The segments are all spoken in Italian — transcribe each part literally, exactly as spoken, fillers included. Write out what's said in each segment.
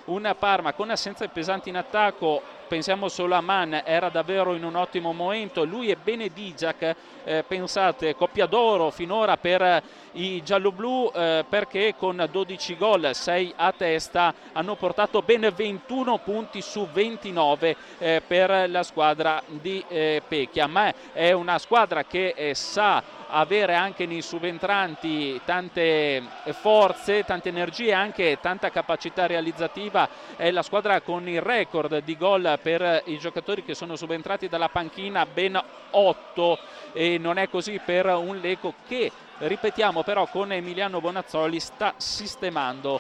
un Parma con assenze pesanti in attacco. Pensiamo solo a Mann, era davvero in un ottimo momento, lui e Benedigiac, eh, pensate, coppia d'oro finora per i gialloblu, eh, perché con dodici gol, sei a testa, hanno portato ben ventuno punti su ventinove eh, per la squadra di eh, Pecchia, ma è una squadra che eh, sa avere anche nei subentranti tante forze, tante energie, anche tanta capacità realizzativa. È la squadra con il record di gol per i giocatori che sono subentrati dalla panchina, ben otto, e non è così per un Lecco che, ripetiamo, però con Emiliano Bonazzoli sta sistemando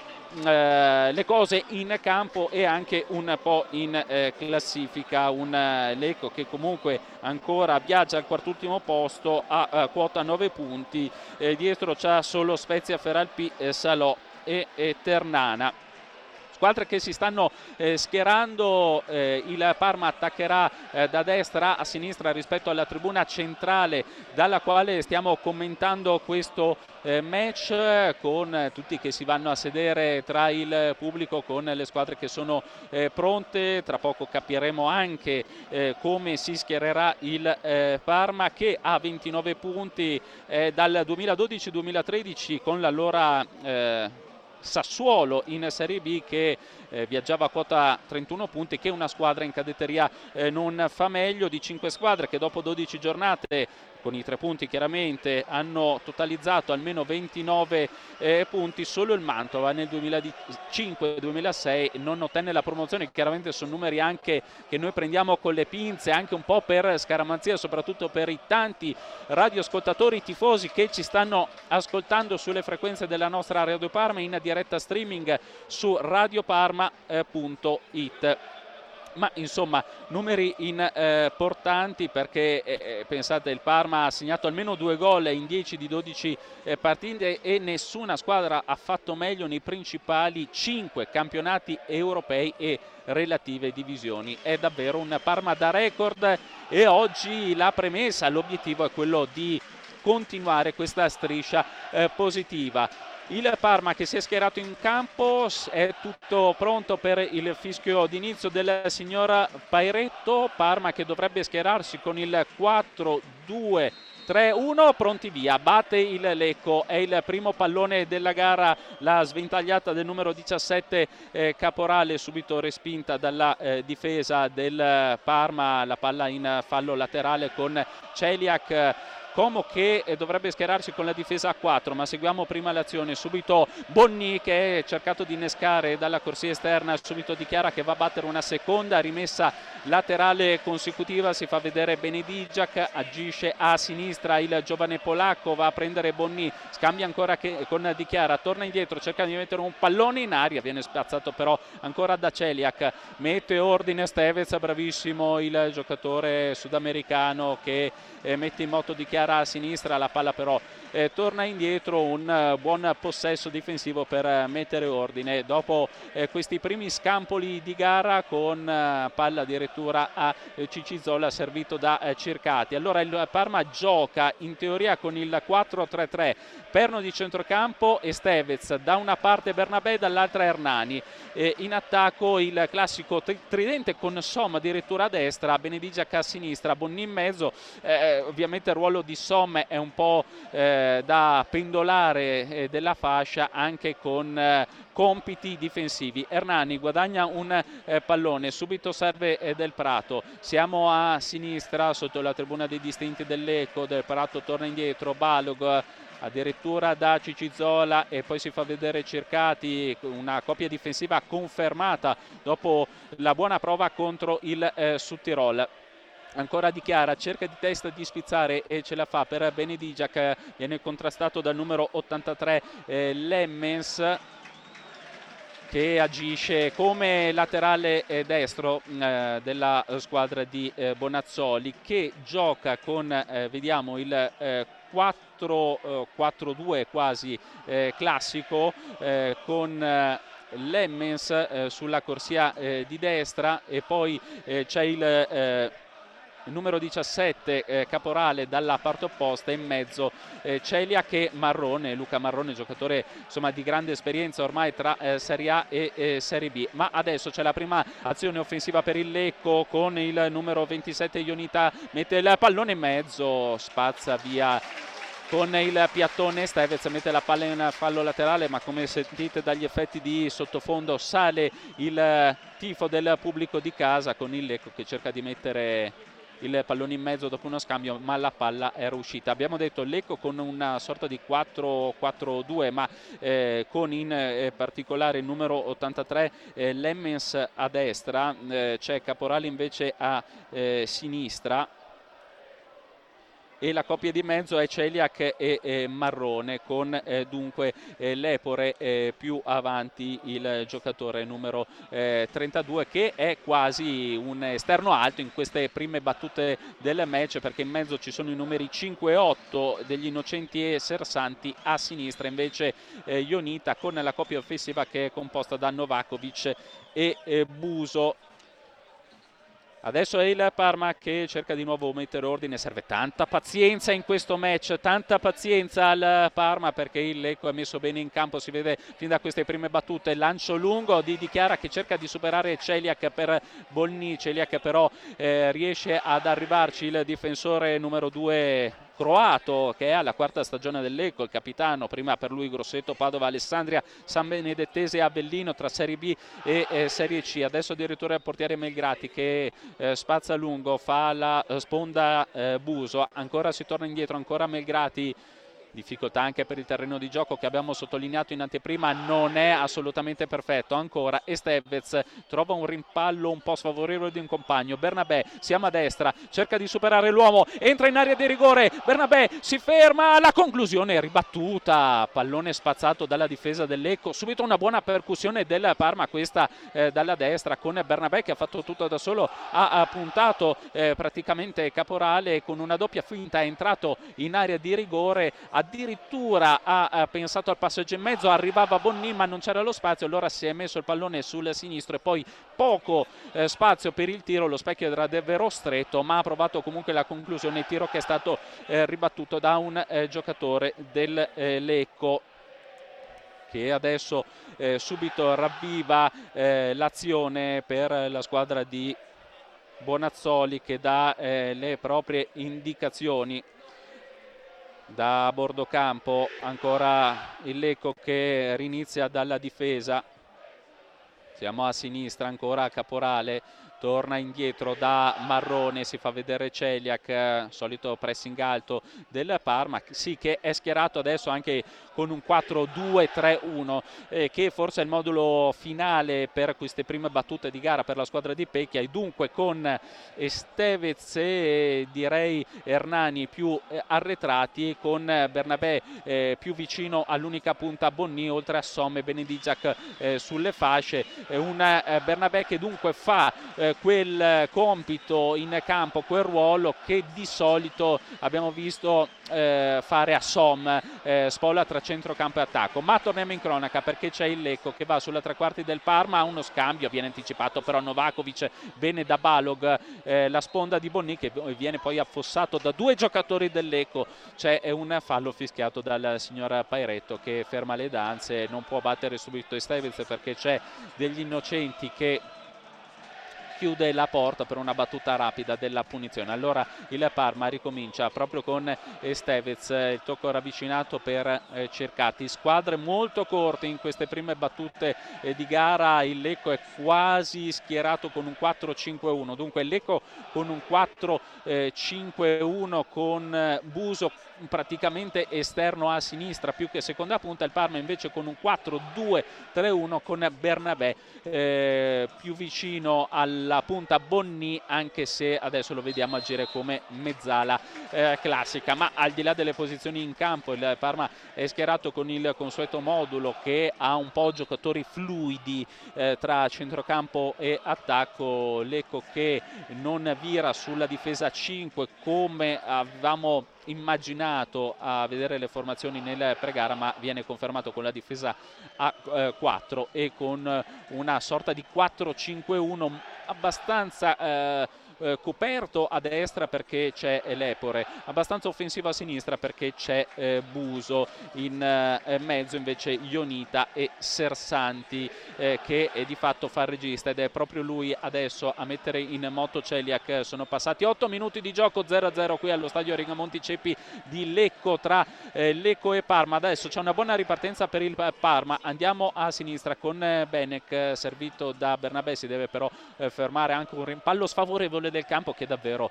eh, le cose in campo e anche un po' in eh, classifica. Un eh, Lecco che comunque ancora viaggia al quartultimo posto a, a quota nove punti, eh, dietro c'ha solo Spezia, Feralpi, eh, Salò e, e Ternana. Squadre che si stanno eh, schierando, eh, il Parma attaccherà eh, da destra a sinistra rispetto alla tribuna centrale dalla quale stiamo commentando questo eh, match, con eh, tutti che si vanno a sedere tra il pubblico, con le squadre che sono eh, pronte. Tra poco capiremo anche eh, come si schiererà il eh, Parma, che ha ventinove punti eh, dal duemiladodici duemilatredici con l'allora eh, Sassuolo in Serie B, che eh, viaggiava a quota trentuno punti, che una squadra in cadetteria eh, non fa meglio. Di cinque squadre che dopo dodici giornate, con i tre punti chiaramente, hanno totalizzato almeno ventinove eh, punti, solo il Mantova nel duemilacinque duemilasei non ottenne la promozione. Chiaramente sono numeri anche che noi prendiamo con le pinze, anche un po' per scaramanzia, soprattutto per i tanti radioascoltatori tifosi che ci stanno ascoltando sulle frequenze della nostra Radio Parma, in diretta streaming su radioparma punto it. Ma insomma, numeri importanti, perché eh, pensate, il Parma ha segnato almeno due gol in dieci di dodici eh, partite, e nessuna squadra ha fatto meglio nei principali cinque campionati europei e relative divisioni. È davvero un Parma da record, e oggi la premessa, l'obiettivo è quello di continuare questa striscia eh, positiva. Il Parma che si è schierato in campo, è tutto pronto per il fischio d'inizio del signor Pairetto. Parma che dovrebbe schierarsi con il quattro due tre uno, pronti via, batte il Lecco, è il primo pallone della gara, la sventagliata del numero diciassette eh, Caporale, subito respinta dalla eh, difesa del Parma, la palla in fallo laterale con Celiak. Como che dovrebbe schierarsi con la difesa a quattro, ma seguiamo prima l'azione. Subito Bonni, che è cercato di innescare dalla corsia esterna, subito dichiara che va a battere una seconda rimessa laterale consecutiva. Si fa vedere Benedigiac, agisce a sinistra il giovane polacco, va a prendere Bonni, scambia ancora che, con Dichiara, torna indietro, cerca di mettere un pallone in aria, viene spazzato però ancora da Celiak, mette ordine Stevez, bravissimo il giocatore sudamericano che eh, mette in moto Dichiara a sinistra, la palla però eh, torna indietro. Un uh, buon possesso difensivo per uh, mettere ordine dopo eh, questi primi scampoli di gara, con uh, palla addirittura a eh, Cicizola, servito da eh, Circati. Allora il Parma gioca in teoria con il quattro tre tre, perno di centrocampo e Stevez, da una parte Bernabé, dall'altra Hernani, eh, in attacco il classico tri- tridente con Somma addirittura a destra, Benedigiac a sinistra, Bonni in mezzo. Eh, ovviamente il ruolo di Somme è un po' eh, da pendolare eh, della fascia, anche con eh, compiti difensivi. Hernani guadagna un eh, pallone, subito serve eh, Del Prato, siamo a sinistra sotto la tribuna dei distinti del Lecco. Del Prato torna indietro, Balog addirittura da Cicizola, e poi si fa vedere Circati, una coppia difensiva confermata dopo la buona prova contro il eh, Sudtirol. Ancora Dichiara, cerca di testa di spizzare e ce la fa per Benedigiac, viene contrastato dal numero ottantatré eh, Lemmens, che agisce come laterale eh, destro eh, della squadra di eh, Bonazzoli, che gioca con, eh, vediamo, il eh, quattro quattro due quasi eh, classico, eh, con eh, Lemmens eh, sulla corsia eh, di destra, e poi eh, c'è il... Eh, numero diciassette eh, Caporale dalla parte opposta, in mezzo eh, Celiak e Marrone, Luca Marrone, giocatore insomma di grande esperienza ormai tra eh, Serie A e eh, Serie B. Ma adesso c'è la prima azione offensiva per il Lecco con il numero ventisette Ionita, mette il pallone in mezzo, spazza via con il piattone. Stevez mette la palla in fallo laterale, ma come sentite dagli effetti di sottofondo sale il tifo del pubblico di casa, con il Lecco che cerca di mettere il pallone in mezzo dopo uno scambio, ma la palla era uscita. Abbiamo detto Lecco con una sorta di quattro quattro due, ma eh, con in eh, particolare il numero ottantatré eh, Lemmens a destra, eh, c'è Caporale invece a eh, sinistra, e la coppia di mezzo è Celiak e eh, Marrone, con eh, dunque eh, Lepore eh, più avanti il giocatore numero eh, trentadue, che è quasi un esterno alto in queste prime battute del match, perché in mezzo ci sono i numeri cinque e otto degli Innocenti e Sersanti, a sinistra invece eh, Ionita, con la coppia offensiva che è composta da Novakovic e eh, Buso. Adesso è il Parma che cerca di nuovo mettere ordine, serve tanta pazienza in questo match, tanta pazienza al Parma, perché il Lecco è messo bene in campo, si vede fin da queste prime battute. Lancio lungo di Di Chiara che cerca di superare Celiak per Bolni, Celiak però eh, riesce ad arrivarci il difensore numero due croato, che è alla quarta stagione del Lecco, il capitano, prima per lui Grosseto, Padova, Alessandria, San Benedettese e Avellino tra Serie B e eh, Serie C. Adesso addirittura il portiere Melgrati che eh, spazza lungo, fa la eh, sponda eh, Buso, ancora si torna indietro, ancora Melgrati. Difficoltà anche per il terreno di gioco che abbiamo sottolineato in anteprima, non è assolutamente perfetto ancora, e Stevez trova un rimpallo un po' sfavorevole di un compagno. Bernabé, siamo a destra, cerca di superare l'uomo, entra in area di rigore, Bernabé si ferma, la conclusione è ribattuta, pallone spazzato dalla difesa del Lecco, subito una buona percussione del Parma, questa eh, dalla destra, con Bernabé che ha fatto tutto da solo, ha, ha puntato eh, praticamente Caporale con una doppia finta, è entrato in area di rigore, addirittura ha, ha pensato al passaggio in mezzo, arrivava Bonni ma non c'era lo spazio, allora si è messo il pallone sul sinistro e poi poco eh, spazio per il tiro, lo specchio era davvero stretto, ma ha provato comunque la conclusione, il tiro che è stato eh, ribattuto da un eh, giocatore del eh, Lecco, che adesso eh, subito ravviva eh, l'azione per la squadra di Bonazzoli, che dà eh, le proprie indicazioni da bordo campo. Ancora il Lecco che rinizia dalla difesa, siamo a sinistra, ancora Caporale, torna indietro da Marrone, si fa vedere Celiak, solito pressing alto del Parma, sì, che è schierato adesso anche con un quattro due tre uno, eh, che forse è il modulo finale per queste prime battute di gara per la squadra di Pecchia, e dunque con Stevez e direi Hernani più eh, arretrati, con Bernabé eh, più vicino all'unica punta Bonni, oltre a Somme e Benedigiac eh, sulle fasce, eh, un eh, Bernabé che dunque fa eh, quel compito in campo, quel ruolo che di solito abbiamo visto eh, fare a Somme, eh, spola tra centrocampo e attacco. Ma torniamo in cronaca, perché c'è il Lecco che va sulla tre quarti del Parma, ha uno scambio, viene anticipato però Novakovic bene da Balog, eh, la sponda di Bonni che viene poi affossato da due giocatori del Lecco. C'è un fallo fischiato dal signor Pairetto che ferma le danze, non può battere subito Stevez perché c'è degli Innocenti che chiude la porta per una battuta rapida della punizione. Allora il Parma ricomincia proprio con Stevez, il tocco ravvicinato per eh, Cercati. Squadre molto corte in queste prime battute eh, di gara. Il Lecco è quasi schierato con un quattro cinque uno, dunque il Lecco con un quattro cinque uno con Buso praticamente esterno a sinistra più che seconda punta, il Parma invece con un quattro due tre uno con Bernabé eh, più vicino alla punta Bonni, anche se adesso lo vediamo agire come mezzala eh, classica. Ma al di là delle posizioni in campo, il Parma è schierato con il consueto modulo che ha un po' giocatori fluidi eh, tra centrocampo e attacco. Lecco che non vira sulla difesa cinque come avevamo immaginato a vedere le formazioni nel pre-gara, ma viene confermato con la difesa a quattro e con una sorta di quattro cinque uno abbastanza eh, eh, coperto a destra perché c'è Lepore, abbastanza offensivo a sinistra perché c'è eh, Buso, in eh, mezzo invece Ionita e Sersanti eh, che eh, di fatto fa il regista, ed è proprio lui adesso a mettere in moto Celiak. Sono passati otto minuti di gioco, zero a zero qui allo stadio Rigamonti Ceppi di Lecco tra eh, Lecco e Parma. Adesso c'è una buona ripartenza per il Parma, andiamo a sinistra con eh, Benek eh, servito da Bernabé, si deve però eh, fermare anche un rimpallo sfavorevole del campo che davvero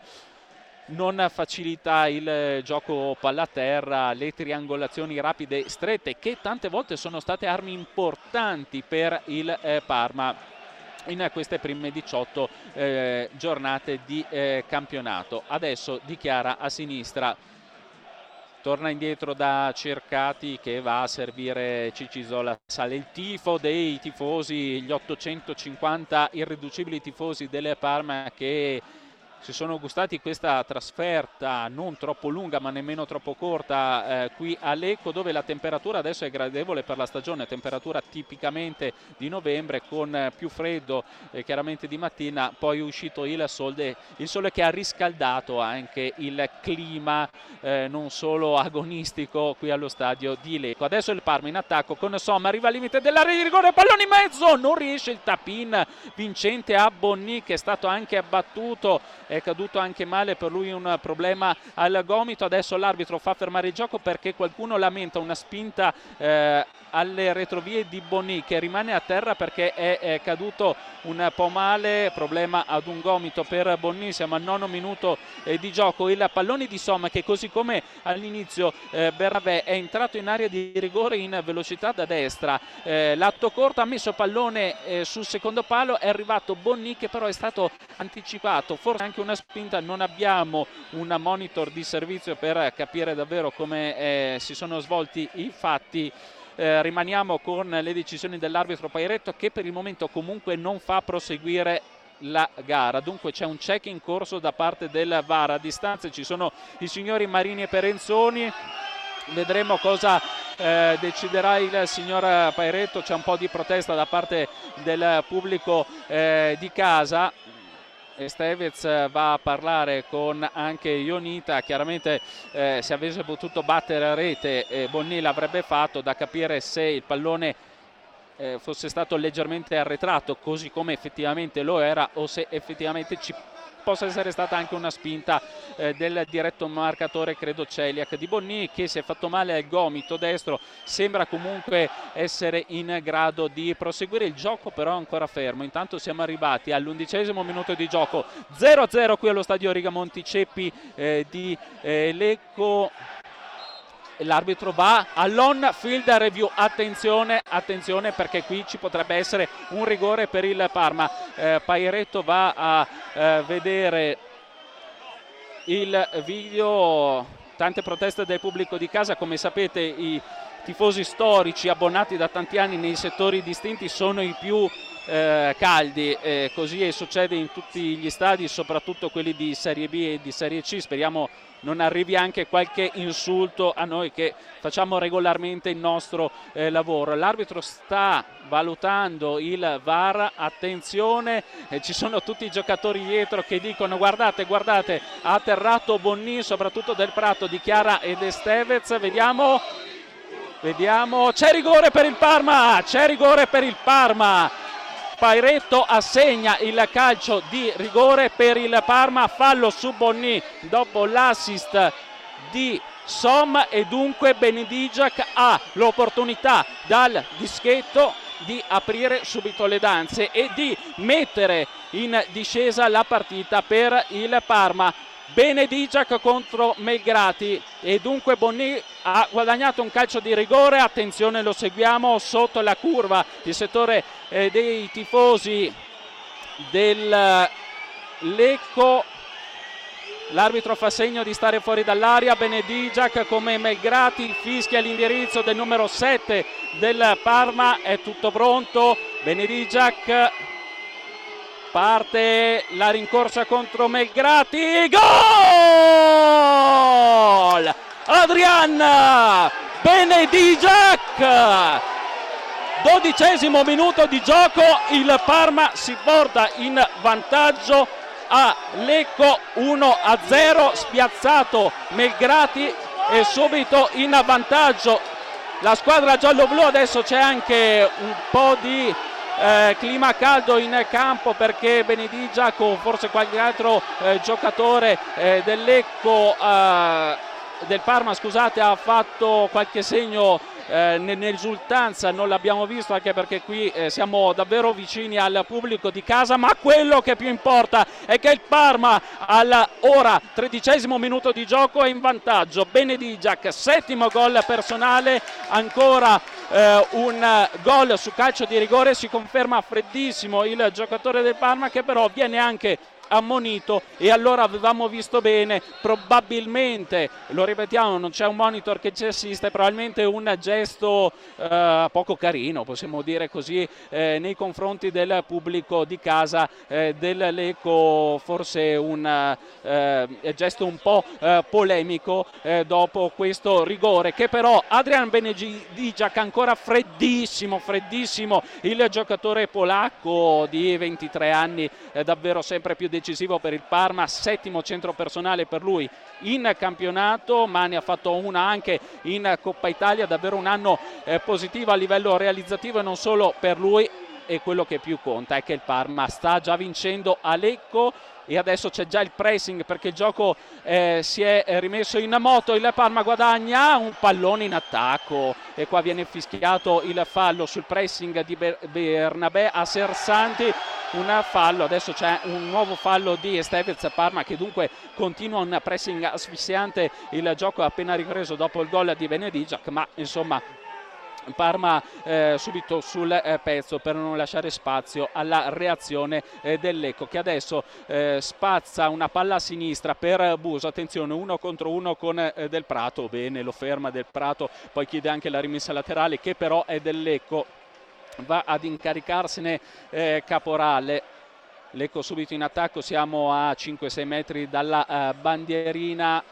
non facilita il gioco palla a terra, le triangolazioni rapide strette che tante volte sono state armi importanti per il eh, Parma in queste prime diciotto eh, giornate di eh, campionato. Adesso dichiara a sinistra, torna indietro da Cercati che va a servire Cicisola. Sale il tifo dei tifosi, gli ottocentocinquanta irriducibili tifosi delle Parma che si sono gustati questa trasferta non troppo lunga ma nemmeno troppo corta eh, qui a Lecco, dove la temperatura adesso è gradevole per la stagione, temperatura tipicamente di novembre con eh, più freddo eh, chiaramente di mattina, poi è uscito il sole, il sole che ha riscaldato anche il clima eh, non solo agonistico qui allo stadio di Lecco. Adesso il Parma in attacco con Somma, arriva al limite dell'area di rigore, pallone in mezzo, non riesce il tap-in vincente a Bonni che è stato anche abbattuto, è caduto anche male, per lui un problema al gomito. Adesso l'arbitro fa fermare il gioco perché qualcuno lamenta una spinta eh, alle retrovie di Bonni che rimane a terra perché è, è caduto un po' male, problema ad un gomito per Bonni. Siamo al nono minuto eh, di gioco, il pallone di Somma che così come all'inizio eh, Bernabé è entrato in area di rigore in velocità da destra, eh, l'atto corto ha messo pallone eh, sul secondo palo, è arrivato Bonni che però è stato anticipato, forse anche una spinta, non abbiamo un monitor di servizio per capire davvero come eh, si sono svolti i fatti. Eh, rimaniamo con le decisioni dell'arbitro Pairetto che per il momento comunque non fa proseguire la gara, dunque c'è un check in corso da parte del V A R. A distanza ci sono i signori Marini e Perenzoni, vedremo cosa eh, deciderà il signor Pairetto. C'è un po' di protesta da parte del pubblico eh, di casa. Estevez va a parlare con anche Ionita, chiaramente eh, se avesse potuto battere a rete eh, Bonni l'avrebbe fatto, da capire se il pallone eh, fosse stato leggermente arretrato così come effettivamente lo era o se effettivamente ci possa essere stata anche una spinta eh, del diretto marcatore, credo Celiak, di Bonni, che si è fatto male al gomito destro, sembra comunque essere in grado di proseguire il gioco, però ancora fermo. Intanto siamo arrivati all'undicesimo minuto di gioco, zero a zero qui allo stadio Rigamonti Ceppi eh, di eh, Lecco. L'arbitro va all'on field review, attenzione, attenzione perché qui ci potrebbe essere un rigore per il Parma. eh, Pairetto va a eh, vedere il video, tante proteste del pubblico di casa, come sapete i tifosi storici abbonati da tanti anni nei settori distinti sono i più eh, caldi, eh, così succede in tutti gli stadi, soprattutto quelli di Serie B e di Serie C. Speriamo non arrivi anche qualche insulto a noi che facciamo regolarmente il nostro eh, lavoro. L'arbitro sta valutando il V A R, attenzione, eh, ci sono tutti i giocatori dietro che dicono guardate, guardate, ha atterrato Bonni, soprattutto Del Prato, dichiara ed Estevez, vediamo, vediamo, c'è rigore per il Parma, c'è rigore per il Parma. Pairetto assegna il calcio di rigore per il Parma, fallo su Bonni dopo l'assist di Som e dunque Benedigiac ha l'opportunità dal dischetto di aprire subito le danze e di mettere in discesa la partita per il Parma. Benedigiac contro Melgrati e dunque Bonni ha guadagnato un calcio di rigore. Attenzione, lo seguiamo sotto la curva, il settore eh, dei tifosi del Lecco. L'arbitro fa segno di stare fuori dall'area. Benedigiac come Melgrati fischia l'indirizzo del numero sette del Parma. È tutto pronto. Benedigiac, parte la rincorsa contro Melgrati, gol! Adrian Benedigiac, dodicesimo minuto di gioco, il Parma si porta in vantaggio a Lecco, uno a zero, spiazzato Melgrati e subito in vantaggio la squadra giallo-blu. Adesso c'è anche un po' di eh, clima caldo in campo perché Benedigia con forse qualche altro eh, giocatore eh, del Lecco eh, del Parma scusate ha fatto qualche segno eh, nell'esultanza, non l'abbiamo visto anche perché qui eh, siamo davvero vicini al pubblico di casa, ma quello che più importa è che il Parma all'ora tredicesimo minuto di gioco è in vantaggio. Benedigiac, settimo gol personale, ancora eh, un gol su calcio di rigore, si conferma freddissimo il giocatore del Parma che però viene anche ammonito e allora avevamo visto bene, probabilmente, lo ripetiamo, non c'è un monitor che ci assiste, probabilmente un gesto eh, poco carino, possiamo dire così, eh, nei confronti del pubblico di casa eh, del Lecco, forse un eh, gesto un po' eh, polemico eh, dopo questo rigore che però Adrian Benedigiac, ancora freddissimo, freddissimo il giocatore polacco di ventitré anni, eh, davvero sempre più decisivo per il Parma, settimo centro personale per lui in campionato, ma ne ha fatto una anche in Coppa Italia, davvero un anno eh, positivo a livello realizzativo e non solo per lui. E quello che più conta è che il Parma sta già vincendo a Lecco e adesso c'è già il pressing perché il gioco eh, si è rimesso in moto. Il Parma guadagna un pallone in attacco e qua viene fischiato il fallo sul pressing di Bernabé a Sersanti, un fallo. Adesso c'è un nuovo fallo di Estevez. Parma che dunque continua un pressing asfissiante, il gioco appena ripreso dopo il gol di Benedigiac, ma insomma Parma eh, subito sul eh, pezzo per non lasciare spazio alla reazione eh, del Lecco che adesso eh, spazza una palla a sinistra per Buso, attenzione, uno contro uno con eh, Del Prato, bene, lo ferma Del Prato, poi chiede anche la rimessa laterale che però è del Lecco, va ad incaricarsene eh, Caporale. Lecco subito in attacco, siamo a cinque sei metri dalla eh, bandierina.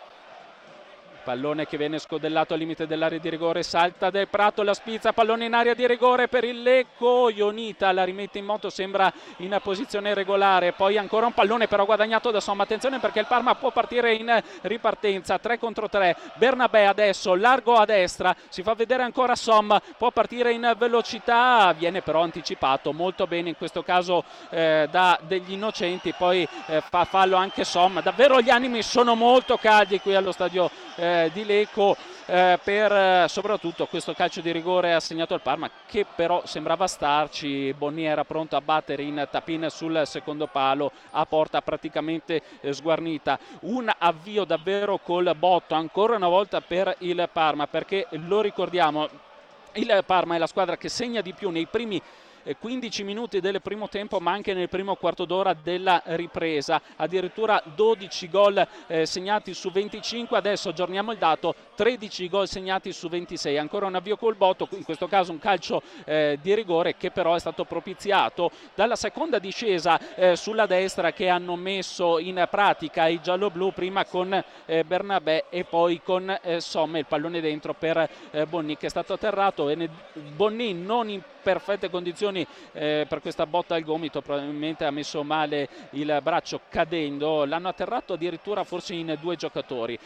Pallone che viene scodellato al limite dell'area di rigore, salta Del Prato, la spizza, pallone in area di rigore per il Lecco, Ionita la rimette in moto, sembra in posizione regolare, poi ancora un pallone però guadagnato da Somma, attenzione perché il Parma può partire in ripartenza, tre contro tre, Bernabé adesso, largo a destra, si fa vedere ancora Somma, può partire in velocità, viene però anticipato molto bene in questo caso eh, da degli innocenti, poi eh, fa fallo anche Somma, davvero gli animi sono molto caldi qui allo stadio eh, di Lecco eh, per eh, soprattutto questo calcio di rigore assegnato al Parma che però sembrava starci. Bonni era pronto a battere in tapin sul secondo palo a porta praticamente eh, sguarnita, un avvio davvero col botto ancora una volta per il Parma perché lo ricordiamo, il Parma è la squadra che segna di più nei primi quindici minuti del primo tempo ma anche nel primo quarto d'ora della ripresa, addirittura dodici gol eh, segnati su venticinque, adesso aggiorniamo il dato, tredici gol segnati su ventisei, ancora un avvio col botto, in questo caso un calcio eh, di rigore che però è stato propiziato dalla seconda discesa eh, sulla destra che hanno messo in pratica i gialloblu, prima con eh, Bernabé e poi con eh, Somma, il pallone dentro per eh, Bonni che è stato atterrato e Bonni non in perfette condizioni eh, per questa botta al gomito, probabilmente ha messo male il braccio cadendo, l'hanno atterrato addirittura forse in due giocatori.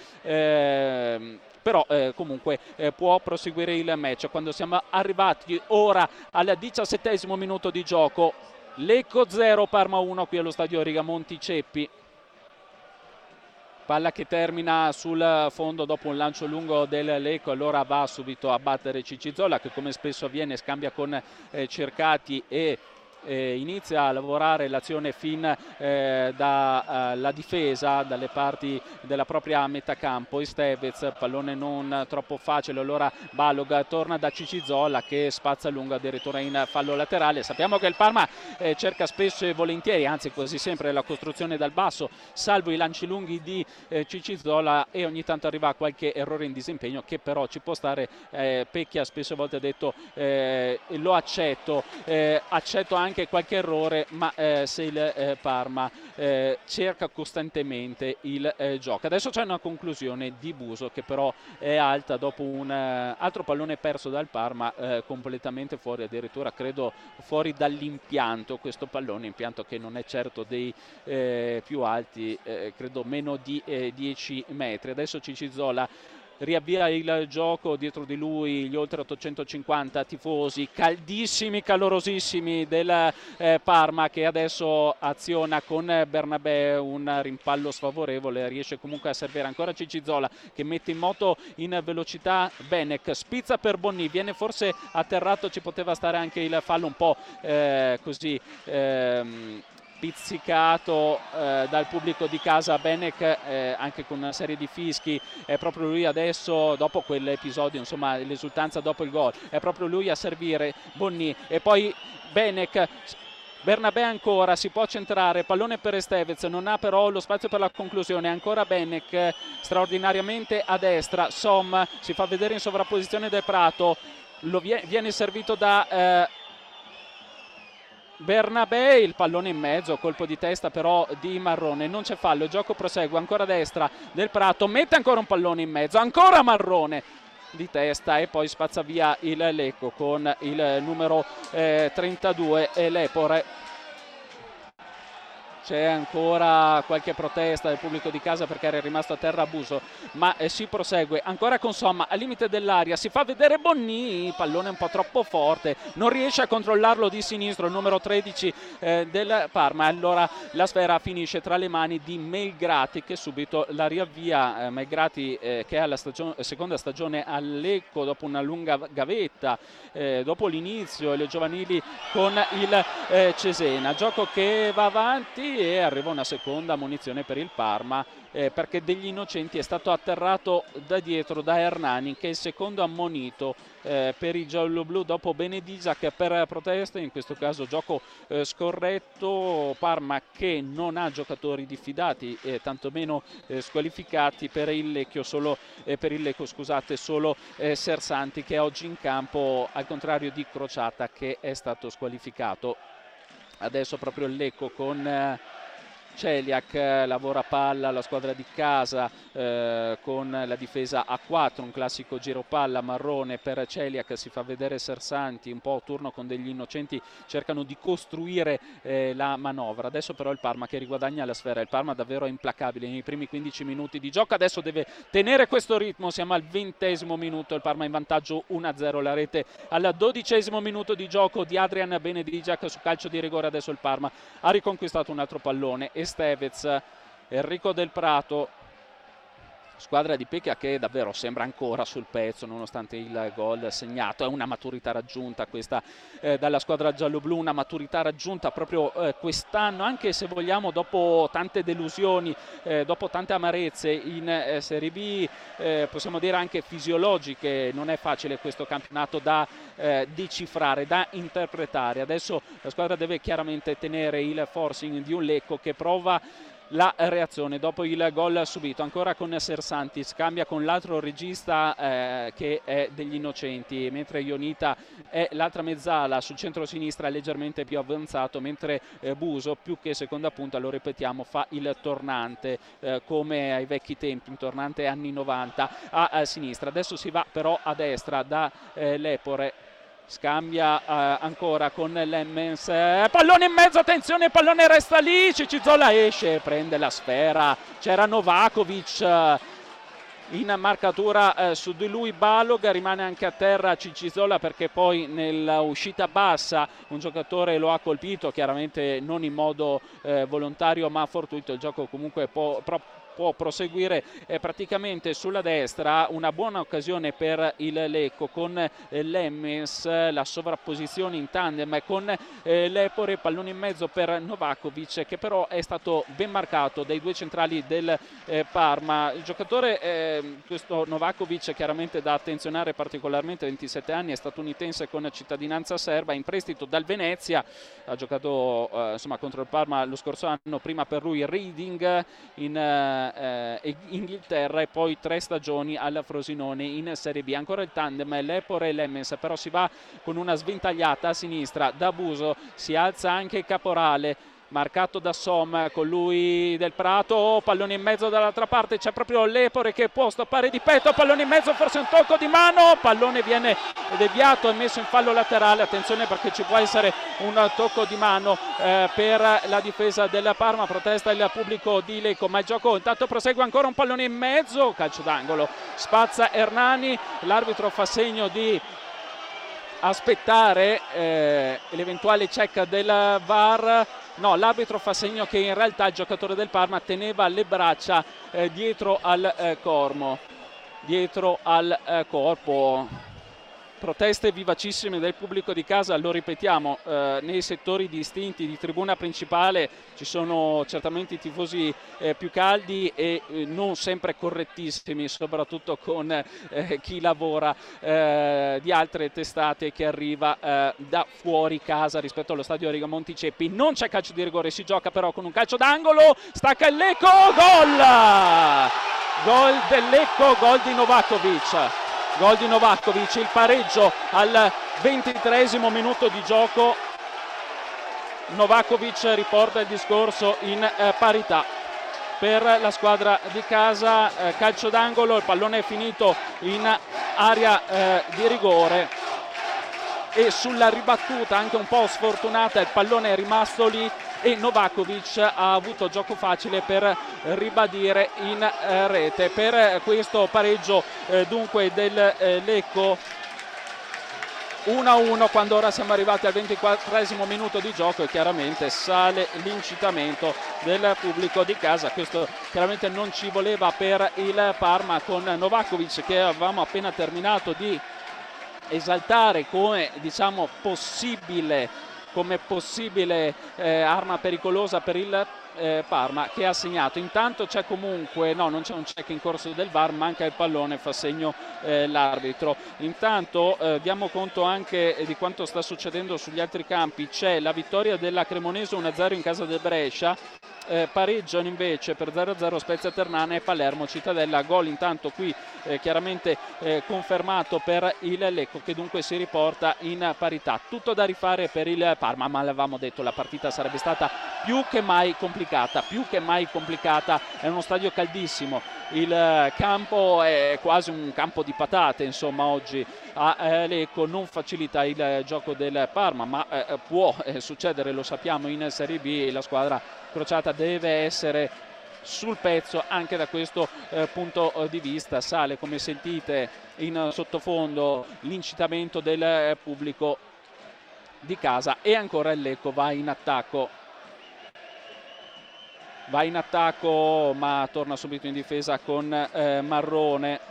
Eh, però eh, comunque eh, può proseguire il match. Quando siamo arrivati ora al diciassettesimo minuto di gioco, Lecco zero Parma uno qui allo stadio Rigamonti Ceppi. Palla che termina sul fondo dopo un lancio lungo del Lecco, allora va subito a battere Ciccizola che come spesso avviene scambia con eh, Cercati e Eh, inizia a lavorare l'azione fin eh, dalla eh, difesa, dalle parti della propria metà campo. Estevez, pallone non troppo facile, allora Balog torna da Ciccizola che spazza lungo addirittura in fallo laterale. Sappiamo che il Parma eh, cerca spesso e volentieri, anzi quasi sempre, la costruzione dal basso, salvo i lanci lunghi di eh, Ciccizola, e ogni tanto arriva qualche errore in disimpegno che però ci può stare. eh, Pecchia spesso a volte ha detto eh, lo accetto, eh, accetto anche anche qualche errore, ma eh, se il eh, Parma eh, cerca costantemente il eh, gioco. Adesso c'è una conclusione di Buso che però è alta dopo un uh, altro pallone perso dal Parma, eh, completamente fuori, addirittura credo fuori dall'impianto. Questo pallone, impianto che non è certo dei eh, più alti, eh, credo meno di eh, dieci metri. Adesso Cicizola riavvia il gioco, dietro di lui gli oltre ottocentocinquanta tifosi caldissimi, calorosissimi del eh, Parma, che adesso aziona con Bernabé un rimpallo sfavorevole. Riesce comunque a servire ancora Cicizola, che mette in moto in velocità Benek, spizza per Bonni, viene forse atterrato, ci poteva stare anche il fallo un po' eh, così ehm, pizzicato eh, dal pubblico di casa. Benek eh, anche con una serie di fischi, è proprio lui adesso, dopo quell'episodio, insomma l'esultanza dopo il gol, è proprio lui a servire Bonni, e poi Benek. Bernabé ancora, si può centrare, pallone per Estevez, non ha però lo spazio per la conclusione, ancora Benek straordinariamente a destra, Som si fa vedere in sovrapposizione del Prato, lo viene, viene servito da eh, Bernabé, il pallone in mezzo, colpo di testa però di Marrone, non c'è fallo, il gioco prosegue, ancora a destra del Prato, mette ancora un pallone in mezzo, ancora Marrone di testa e poi spazza via il Lecco con il numero eh, trentadue e Lepore. C'è ancora qualche protesta del pubblico di casa perché era rimasto a terra Buso, ma eh, si prosegue ancora con Somma al limite dell'aria, si fa vedere Bonni, pallone un po' troppo forte, non riesce a controllarlo di sinistro il numero tredici eh, del Parma. Allora la sfera finisce tra le mani di Melgrati, che subito la riavvia. eh, Melgrati eh, che ha la stagione, seconda stagione al Lecco dopo una lunga gavetta, eh, dopo l'inizio e le giovanili con il eh, Cesena, gioco che va avanti e arriva una seconda munizione per il Parma, eh, perché degli innocenti è stato atterrato da dietro da Hernani, che è il secondo ammonito eh, per i gialloblu dopo Benedisac per protesta, in questo caso gioco eh, scorretto. Parma che non ha giocatori diffidati e eh, tantomeno eh, squalificati per il Lecchio, solo eh, per il Lecco scusate solo eh, Sersanti, che è oggi in campo, al contrario di Crociata che è stato squalificato. Adesso proprio il Lecco con eh, Celiac, eh, lavora palla la squadra di casa eh, con la difesa a quattro, un classico giro palla Marrone per Celiac, si fa vedere Sersanti, un po' a turno con degli innocenti, cercano di costruire eh, la manovra. Adesso però il Parma che riguadagna la sfera, il Parma davvero è implacabile nei primi quindici minuti di gioco, adesso deve tenere questo ritmo, siamo al ventesimo minuto, il Parma in vantaggio uno a zero, la rete al dodicesimo minuto di gioco di Adrian Benedijac su calcio di rigore. Adesso il Parma ha riconquistato un altro pallone, Estevez, Enrico Del Prato, squadra di Pecchia che davvero sembra ancora sul pezzo nonostante il gol segnato. È una maturità raggiunta questa eh, dalla squadra gialloblu, una maturità raggiunta proprio eh, quest'anno, anche se vogliamo dopo tante delusioni, eh, dopo tante amarezze in eh, Serie B, eh, possiamo dire anche fisiologiche. Non è facile questo campionato da eh, decifrare, da interpretare. Adesso la squadra deve chiaramente tenere il forcing di un Lecco che prova la reazione dopo il gol subito, ancora con Sersanti, scambia con l'altro regista eh, che è degli innocenti, mentre Ionita è l'altra mezzala sul centro-sinistra leggermente più avanzato, mentre eh, Buso, più che seconda punta, lo ripetiamo, fa il tornante eh, come ai vecchi tempi, un tornante anni novanta a, a sinistra. Adesso si va però a destra da eh, Lepore, scambia eh, ancora con Lemmens, eh, pallone in mezzo, attenzione, il pallone resta lì, Cicizola esce, prende la sfera, c'era Novakovic eh, in marcatura eh, su di lui, Balog, rimane anche a terra Cicizola perché poi nell'uscita bassa un giocatore lo ha colpito, chiaramente non in modo eh, volontario ma fortuito. Il gioco comunque può, può può proseguire eh, praticamente sulla destra, una buona occasione per il Lecco con eh, Lemmens, la sovrapposizione in tandem con eh, Lepore, pallone in mezzo per Novakovic che però è stato ben marcato dai due centrali del eh, Parma. Il giocatore, eh, questo Novakovic, chiaramente da attenzionare particolarmente, ventisette anni, è statunitense con cittadinanza serba, in prestito dal Venezia, ha giocato eh, insomma contro il Parma lo scorso anno, prima per lui Reading in eh, eh, Inghilterra e poi tre stagioni al Frosinone in Serie B. Ancora il tandem Lepore e Lemmens, però si va con una sventagliata a sinistra da Buso, si alza anche Caporale, marcato da Som, con lui Del Prato, pallone in mezzo dall'altra parte, c'è proprio Lepore che può stoppare di petto, pallone in mezzo, forse un tocco di mano, pallone viene deviato e messo in fallo laterale. Attenzione perché ci può essere un tocco di mano eh, per la difesa del Parma, protesta il pubblico di Lecco, ma il gioco intanto prosegue, ancora un pallone in mezzo, calcio d'angolo, spazza Hernani, l'arbitro fa segno di aspettare eh, l'eventuale check del V A R. No, l'arbitro fa segno che in realtà il giocatore del Parma teneva le braccia eh, dietro al eh, corpo. Dietro al eh, corpo. Proteste vivacissime del pubblico di casa, lo ripetiamo, eh, nei settori distinti di tribuna principale ci sono certamente i tifosi eh, più caldi e eh, non sempre correttissimi, soprattutto con eh, chi lavora eh, di altre testate che arriva eh, da fuori casa rispetto allo stadio Rigamonti Ceppi. Non c'è calcio di rigore, si gioca però con un calcio d'angolo, stacca il Lecco, gol! Gol del Lecco, gol di Novakovic. Gol di Novakovic, il pareggio al ventitreesimo minuto di gioco. Novakovic riporta il discorso in eh, parità per la squadra di casa, eh, calcio d'angolo, il pallone è finito in area eh, di rigore e sulla ribattuta anche un po' sfortunata il pallone è rimasto lì e Novakovic ha avuto gioco facile per ribadire in eh, rete. Per questo pareggio eh, dunque del eh, Lecco uno a uno, quando ora siamo arrivati al ventiquattresimo minuto di gioco e chiaramente sale l'incitamento del pubblico di casa. Questo chiaramente non ci voleva per il Parma, con Novakovic che avevamo appena terminato di esaltare come diciamo possibile come possibile eh, arma pericolosa per il eh, Parma, che ha segnato. Intanto c'è comunque, no, non c'è un check in corso del V A R, manca il pallone, fa segno eh, l'arbitro. Intanto eh, diamo conto anche di quanto sta succedendo sugli altri campi. C'è la vittoria della Cremonese uno a zero in casa del Brescia, eh, pareggiano invece per zero a zero Spezia Ternana e Palermo Cittadella. Gol intanto qui eh, chiaramente eh, confermato per il Lecco, che dunque si riporta in parità. Tutto da rifare per il Parma, ma l'avevamo detto, la partita sarebbe stata più che mai complicata, più che mai complicata. È uno stadio caldissimo, il campo è quasi un campo di patate, insomma oggi a eh, Lecco non facilita il gioco del Parma, ma eh, può eh, succedere, lo sappiamo, in Serie B la squadra crociata deve essere sul pezzo anche da questo eh, punto di vista. Sale, come sentite in sottofondo, l'incitamento del eh, pubblico di casa e ancora il Lecco va in attacco va in attacco ma torna subito in difesa con eh, Marrone.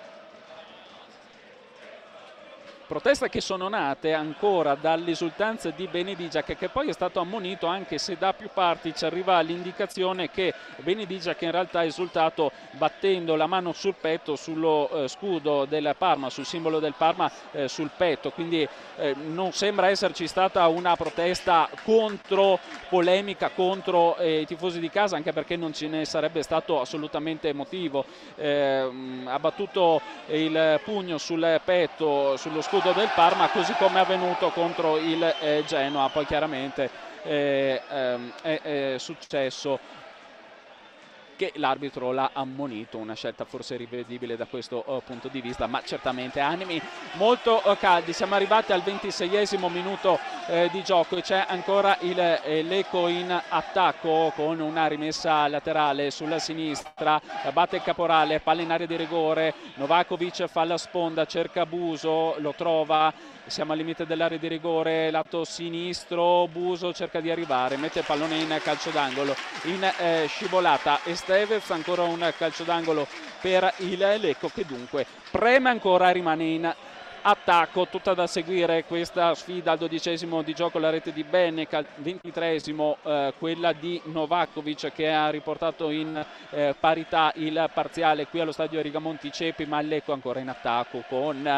Proteste che sono nate ancora dall'esultanza di Benedigiac, che poi è stato ammonito, anche se da più parti ci arriva l'indicazione che Benedigiac in realtà è esultato battendo la mano sul petto, sullo eh, scudo del Parma, sul simbolo del Parma eh, sul petto, quindi eh, non sembra esserci stata una protesta contro, polemica contro eh, i tifosi di casa, anche perché non ce ne sarebbe stato assolutamente motivo. Eh, ha battuto il pugno sul petto, sullo scudo del Parma, così come è avvenuto contro il eh, Genoa. Poi chiaramente eh, ehm, è, è successo che l'arbitro l'ha ammonito, una scelta forse rivedibile da questo uh, punto di vista, ma certamente animi molto uh, caldi. Siamo arrivati al ventiseiesimo minuto eh, di gioco e c'è ancora il eh, Lecco in attacco con una rimessa laterale sulla sinistra, batte il Caporale, palla in area di rigore, Novakovic fa la sponda, cerca Buso, lo trova, siamo al limite dell'area di rigore, lato sinistro, Buso cerca di arrivare, mette il pallone in calcio d'angolo, in eh, scivolata Estevez, ancora un calcio d'angolo per il Lecco, che dunque preme ancora, rimane in attacco. Tutta da seguire questa sfida al dodicesimo di gioco, la rete di Benek, al ventitreesimo eh, quella di Novakovic, che ha riportato in eh, parità il parziale qui allo stadio Rigamonti Ceppi, ma il Lecco ancora in attacco con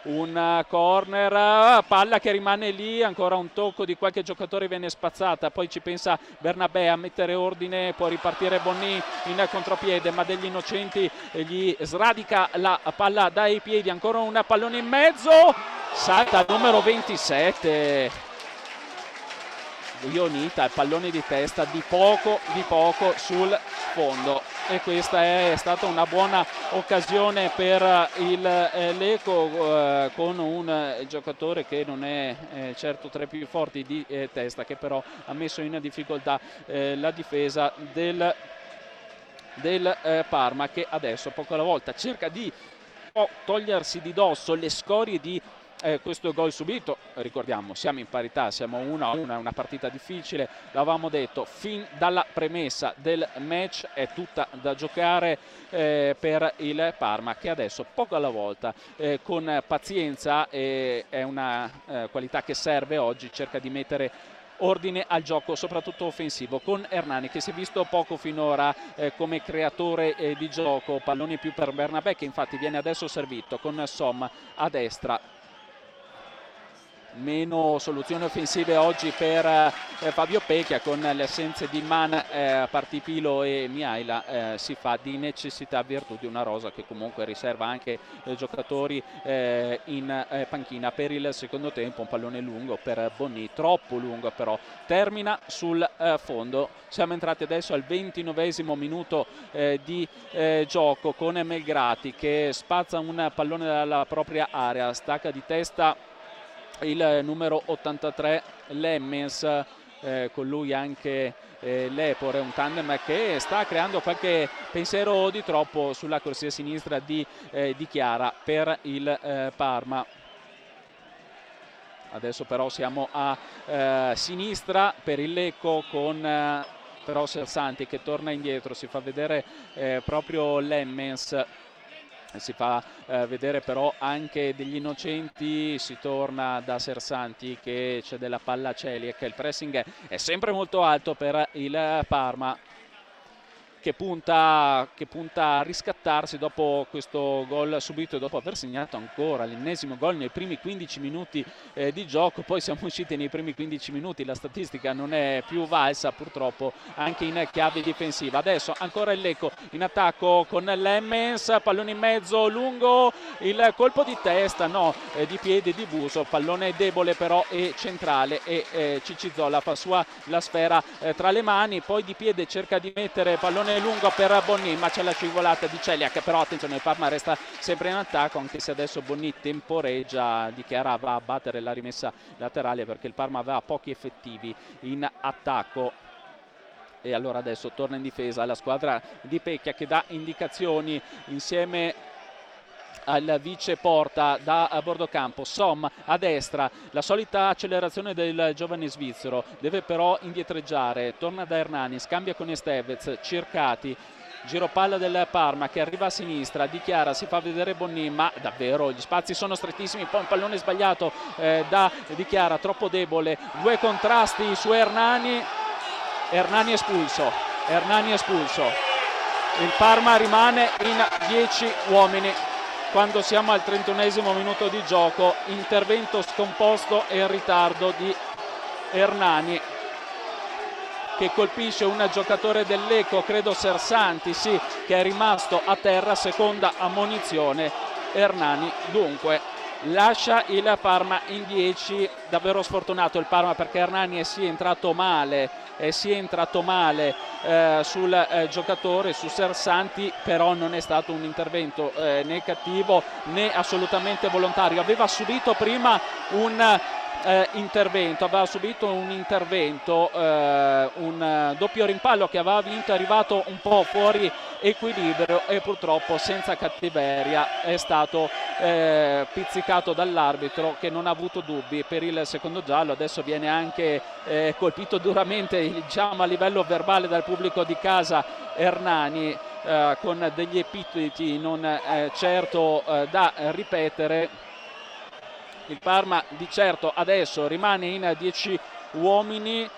un corner, palla che rimane lì, ancora un tocco di qualche giocatore, viene spazzata, poi ci pensa Bernabé a mettere ordine, può ripartire Bonny in contropiede, ma degli innocenti gli sradica la palla dai piedi, ancora un pallone in mezzo, salta il numero ventisette Ionita, il pallone di testa di poco di poco sul fondo, e questa è stata una buona occasione per il eh, Lecco eh, con un eh, giocatore che non è eh, certo tra i più forti di eh, testa, che però ha messo in difficoltà eh, la difesa del, del eh, Parma, che adesso poco alla volta cerca di oh, togliersi di dosso le scorie di Eh, questo gol subito. Ricordiamo, siamo in parità, siamo uno a uno, è una partita difficile, l'avevamo detto fin dalla premessa del match, è tutta da giocare eh, per il Parma, che adesso poco alla volta eh, con pazienza, e è una eh, qualità che serve oggi, cerca di mettere ordine al gioco soprattutto offensivo, con Hernani che si è visto poco finora eh, come creatore eh, di gioco, palloni più per Bernabé, che infatti viene adesso servito con Somma a destra. Meno soluzioni offensive oggi per eh, Fabio Pecchia, con le assenze di Man, eh, Partipilo e Miaila eh, si fa di necessità virtù di una rosa che comunque riserva anche eh, giocatori eh, in eh, panchina per il secondo tempo. Un pallone lungo per Bonny, troppo lungo però, termina sul eh, fondo. Siamo entrati adesso al ventinovesimo minuto eh, di eh, gioco, con Melgrati che spazza un pallone dalla propria area, stacca di testa il numero ottantatré Lemmens, eh, con lui anche eh, Lepore, un tandem che sta creando qualche pensiero di troppo sulla corsia sinistra di, eh, di Chiara per il eh, Parma. Adesso però siamo a eh, sinistra per il Lecco, con eh, però Sersanti che torna indietro, si fa vedere eh, proprio Lemmens. Si fa eh, vedere però anche degli innocenti, si torna da Sersanti che c'è della palla a Celiec, il pressing è sempre molto alto per il Parma, che punta, che punta a riscattarsi dopo questo gol subito e dopo aver segnato ancora l'ennesimo gol nei primi quindici minuti eh, di gioco. Poi siamo usciti nei primi quindici minuti, la statistica non è più valsa purtroppo anche in chiave difensiva. Adesso ancora il Lecco in attacco con Lemmens, pallone in mezzo lungo, il colpo di testa no, eh, di piede di Buso, pallone debole però e centrale, e eh, Ciccizola fa sua la sfera eh, tra le mani, poi di piede cerca di mettere pallone lungo per Bonny, ma c'è la civolata di Celiac, però attenzione, il Parma resta sempre in attacco, anche se adesso Bonny temporeggia, dichiara va a battere la rimessa laterale perché il Parma aveva pochi effettivi in attacco. E allora adesso torna in difesa la squadra di Pecchia, che dà indicazioni insieme al vice porta da bordocampo. Som a destra, la solita accelerazione del giovane svizzero, deve però indietreggiare, torna da Hernani, scambia con Estevez, Circati, giro palla del Parma che arriva a sinistra, dichiara, si fa vedere Bonny, ma davvero gli spazi sono strettissimi, poi un pallone sbagliato eh, da dichiara, troppo debole, due contrasti su Hernani, Hernani espulso, Hernani espulso, il Parma rimane in dieci uomini. Quando siamo al trentunesimo minuto di gioco, intervento scomposto e in ritardo di Hernani, che colpisce un giocatore del Lecco, credo Sersanti, sì, che è rimasto a terra, seconda ammonizione. Hernani dunque lascia il Parma in dieci, davvero sfortunato il Parma perché Hernani è sì entrato male, è sì entrato male eh, sul eh, giocatore, su Sersanti, però non è stato un intervento eh, né cattivo né assolutamente volontario. Aveva subito prima un eh, intervento, aveva subito un intervento, eh, un doppio rimpallo che aveva vinto, è arrivato un po' fuori equilibrio e purtroppo senza cattiveria è stato eh, pizzicato dall'arbitro, che non ha avuto dubbi per il secondo giallo. Adesso viene anche eh, colpito duramente, diciamo, a livello verbale dal pubblico di casa Hernani, eh, con degli epiteti non eh, certo eh, da ripetere. Il Parma di certo adesso rimane in dieci uomini,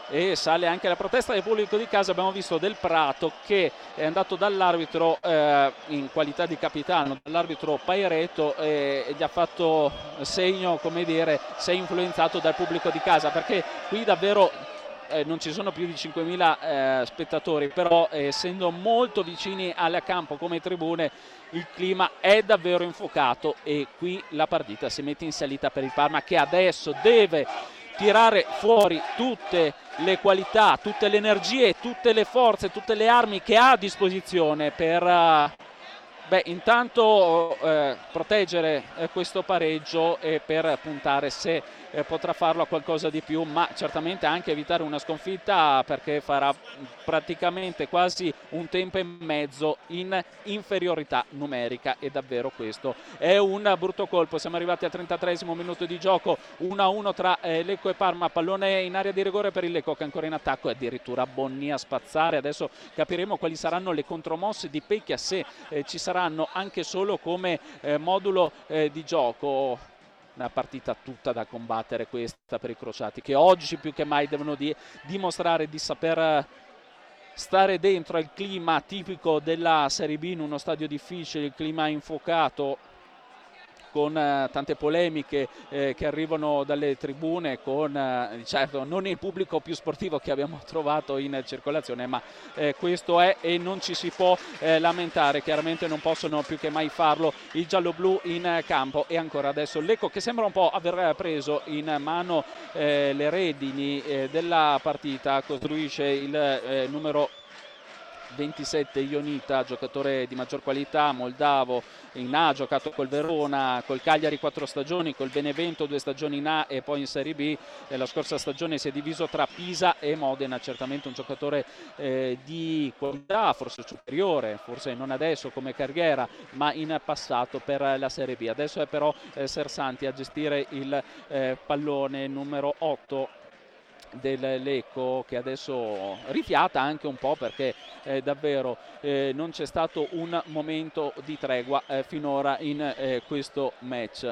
e sale anche la protesta del pubblico di casa. Abbiamo visto Del Prato che è andato dall'arbitro eh, in qualità di capitano, dall'arbitro Pairetto, e, e gli ha fatto segno, come dire, sei influenzato dal pubblico di casa, perché qui davvero eh, non ci sono più di cinquemila eh, spettatori, però eh, essendo molto vicini al campo come tribune, il clima è davvero infuocato e qui la partita si mette in salita per il Parma, che adesso deve tirare fuori tutte le qualità, tutte le energie, tutte le forze, tutte le armi che ha a disposizione per uh, beh, intanto uh, proteggere uh, questo pareggio e per puntare, se uh, potrà farlo, a qualcosa di più, ma certamente anche evitare una sconfitta, perché farà praticamente quasi un tempo e mezzo in inferiorità numerica e davvero questo è un brutto colpo. Siamo arrivati al trentatreesimo minuto di gioco, uno a uno tra eh, Lecco e Parma, pallone in area di rigore per il Lecco che è ancora in attacco e addirittura Bonni a spazzare. Adesso capiremo quali saranno le contromosse di Pecchia, se eh, ci saranno anche solo come eh, modulo eh, di gioco. Una partita tutta da combattere questa per i crociati, che oggi più che mai devono di, dimostrare di saper stare dentro al clima tipico della Serie B, in uno stadio difficile, il clima infuocato, con eh, tante polemiche eh, che arrivano dalle tribune, con eh, certo non il pubblico più sportivo che abbiamo trovato in circolazione, ma eh, questo è e non ci si può eh, lamentare. Chiaramente non possono più che mai farlo i gialloblu in campo. E ancora adesso Lecco, che sembra un po' aver preso in mano eh, le redini eh, della partita, costruisce il eh, numero ventisette Ionita, giocatore di maggior qualità, moldavo, in A, ha giocato col Verona, col Cagliari quattro stagioni, col Benevento due stagioni in A e poi in Serie B. E la scorsa stagione si è diviso tra Pisa e Modena. Certamente un giocatore eh, di qualità, forse superiore, forse non adesso come carriera, ma in passato per la Serie B. Adesso è però eh, Sersanti a gestire il eh, pallone numero otto del Lecco, che adesso rifiata anche un po', perché eh, davvero eh, non c'è stato un momento di tregua eh, finora in eh, questo match,